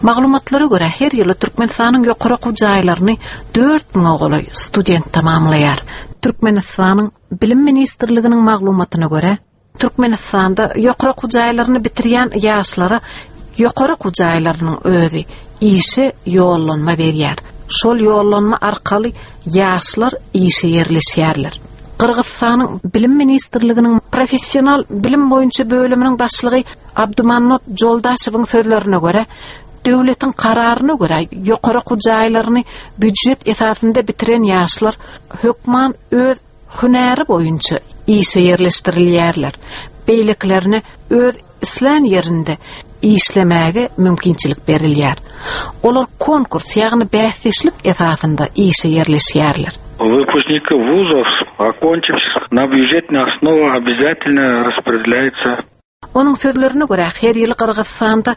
Maglumatlara göre her ýyly Türkmenistanyň ýokary okuw jaýlaryny 4000 ogly student tamamlaýar. Türkmenistanyň Bilim Ministrliginiň maglumatyna göre Türkmenistanda ýokary okuw jaýlaryny bitirýän ýaşlara ýokary okuw jaýlarynyň özi işe ýollanma berýär. Şol ýollanma arkaly ýaşlar işe ýerleşýärler. Kırgızstanyň Bilim Ministrliginiň professional bilim boýunça bölüminiň başlygy Abdumannot Joldaşowyň sözlerine göre döwletiň kararyna göre ýokary okuw jaýlaryny büdjet esasynda bitiren ýaşlar hökman öz hünäri boýunça işe ýerleşdirilýärler. Beýleklerine öz islan ýerinde işlemäge mümkinçilik berilýär. Olar konkurs ýagny bäsleşlik esasynda işe ýerleşýärler. Выпускники вузов, окончив на бюджетной основе, обязательно распределяется. Onun sözlerine göre her ýyly Kırgızstanda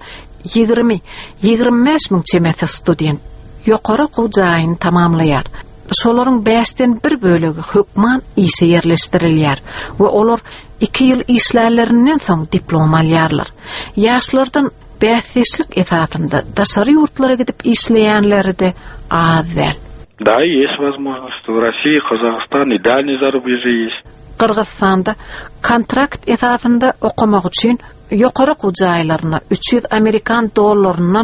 20-25 min çemäsi student ýokary okuw jaýyny tamamlaýar. Şolaryň 5den 1 bölegi hökman işe ýerleşdirilýär we olar 2 ýyl işlärlerinden soň diplom alýarlar. Ýaşlardan bäsleşlik esasynda daşary ýurtlara gidip işleýänleri de az däl. Да, есть возможность. В России, Казахстан и дальние зарубежье есть. Kırgızstanda kontrakt esasynda okumak üçin ýokary okuw jaýlaryna 300 Amerikan dollarynyň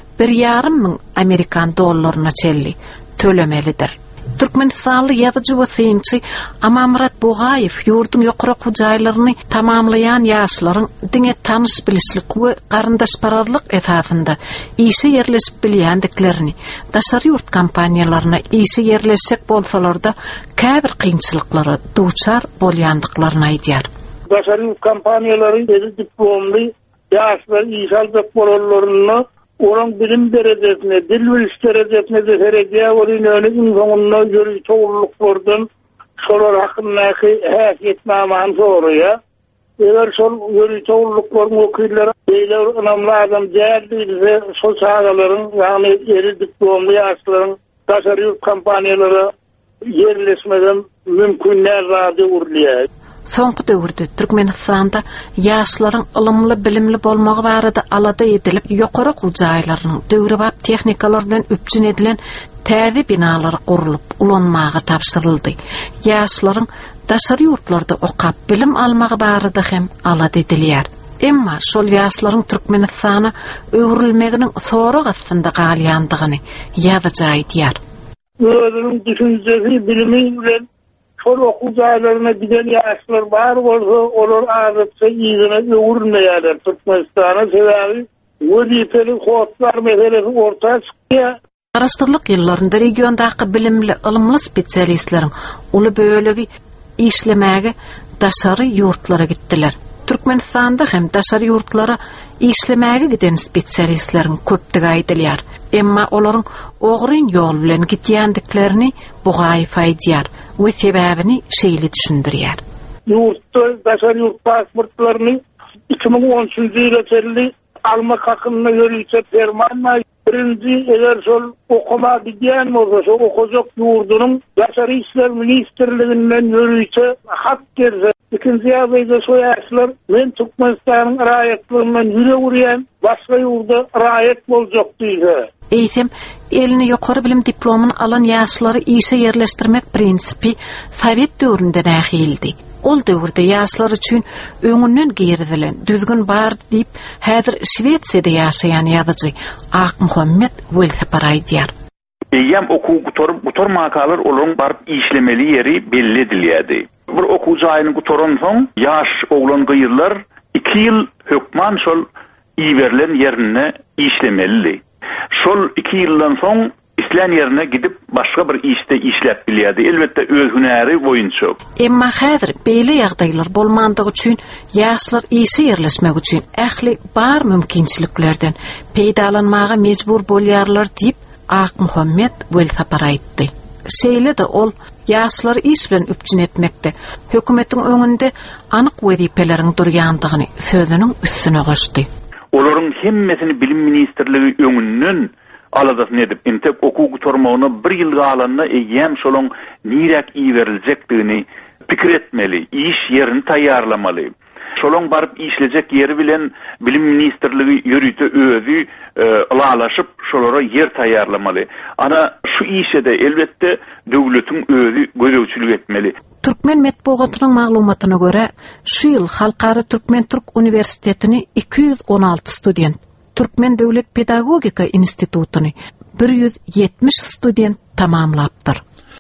1,5 min Amerikan dollaryna çelli tölemelidir. Türkmenistanly ýazyjy we synçy Amamrat Bogaýew ýurdun ýokary okuw jaýlaryny tamamlaýan ýaşlaryň diňe tanış bilislik we garyndaşpararlyk esasynda işe ýerleşip bilýändiklerini, daşary ýurt kompaniýalaryna işe ýerleşsek bolsalarda käbir kynçylyklara duçar bolýandyklaryny aýdýar. Daşary ýurt kompaniýalary eri diplomly ýaşlar işe alyp bolanlaryny oran bilim derejesine, dil bilişi derejesine de herege olinöni insanına göre çoğunluklardan şolar hakkındaki häsiýetnaman soruya. Eger şol göre çoğunlukların okuyları beýle önemli adam däldiyse şol çağalaryň ýagny eri diplomly ýaşlaryň daşary ýurt kompaniýalary ýerleşmeden mümkinler rady urlýar. Soňky döwürde Türkmenistanda ýaşlaryň ilmli bilimli bolmagy barada alada edilip ýokary okuw jaýlarynyň döwrebap tehnikalar bilen üpjün edilen täze binalary gurulyp ulanmagy tapşyryldy. Ýaşlaryň daşary ýurtlarda okap bilim almagy barada hem alada edilýär. Emma şol ýaşlaryň Türkmenistana öwrülmeginiň sorag astynda galýandygyny ýazyjy aýdýar. Özüniň düşünjesi bilimi bilen şol okuw jaýlaryna giden ýaşlar bar bolsa, olar azatça ýygyna öwrülmeýärler Türkmenistana. Sebebi wezipeli howatlar meselesi ortaya çykýar. Araşdyrlyk ýyllarynda regiondaky bilimli, ilmli spesialistleriň uly bölegi işlemäge daşary ýurtlara gitdiler. Türkmenistanda hem daşary ýurtlara işlemäge giden spesialistleriň köpdigi aýdylýar. Emma olaryň ogryn ýol bilen gitýändiklerini Bogaýew aýdýar we sebäbini şeýle düşündirýär. Ýurtda daşary ýurt pasportlaryny 2013-nji ýylda çelli almak hakkında görüyse fermanla birinci eğer şol okuma gidýän bolsa şol okujak ýurdunun daşary işler ministrliginden görüyse hak gerse ikinci ýaýda şo ýaşlar men Türkmenistanyň raýatlygynyň ýüre urýan başga ýurda raýat boljak diýse. Eýsem, elini ýokary bilim diplomuny alan ýaşlary işe ýerleşdirmek prinsipi Sowet döwründe nähildi. Ol döwürde ýaşlar üçin öňünden gerdilen düzgün bar diýip häzir Şwediýada ýaşaýan ýazyjy Ahmuhammed Welseper aýdýar. Ýam okuw gutor makalar olaryň baryp işlemeli ýeri belli edilýärdi. Bir okuw jaýyny gutoran soň ýaş oglan gyýyrlar 2 ýyl hökman şol iýerilen ýerine işlemeli. Şol 2 ýyldan soň islen yerine gidip başka bir işte işlep bilýärdi. Elbette öz hünäri boýunça. Emma häzir beýle ýagdaýlar bolmandygy üçin ýaşlar işe ýerleşmek üçin ähli bar mümkinçiliklerden peýdalanmaga mejbur bolýarlar diýip Ahmuhammed Welseper aýtdy. Şeýle de ol ýaşlar iş bilen üpjün etmekde hökümetiň öňünde anyk wezipeleriň durýandygyny sözüniň üstüne goşdy. Olaryň hemmesini bilim ministrligi öňünden aladyk edip intek okuw gutormagyna 1 ýyl galanna ýem şolong nirek iýeriljekdigini pikir etmeli, iş ýerini taýýarlamaly. şolon barıp işlejek yeri bilen Bilim Ministrligi yürütü özü ılalaşıp şolara yer taýýarlamaly. Ana şu işe de elbette döwletiň özü gözegçilik etmeli. Türkmen Medeniýetynyň maglumatyna görä, şu ýyl Halkara Türkmen Türk Uniwersitetini 216 student, Türkmen Döwlet Pedagogika Institutuny 170 student tamamlapdyr.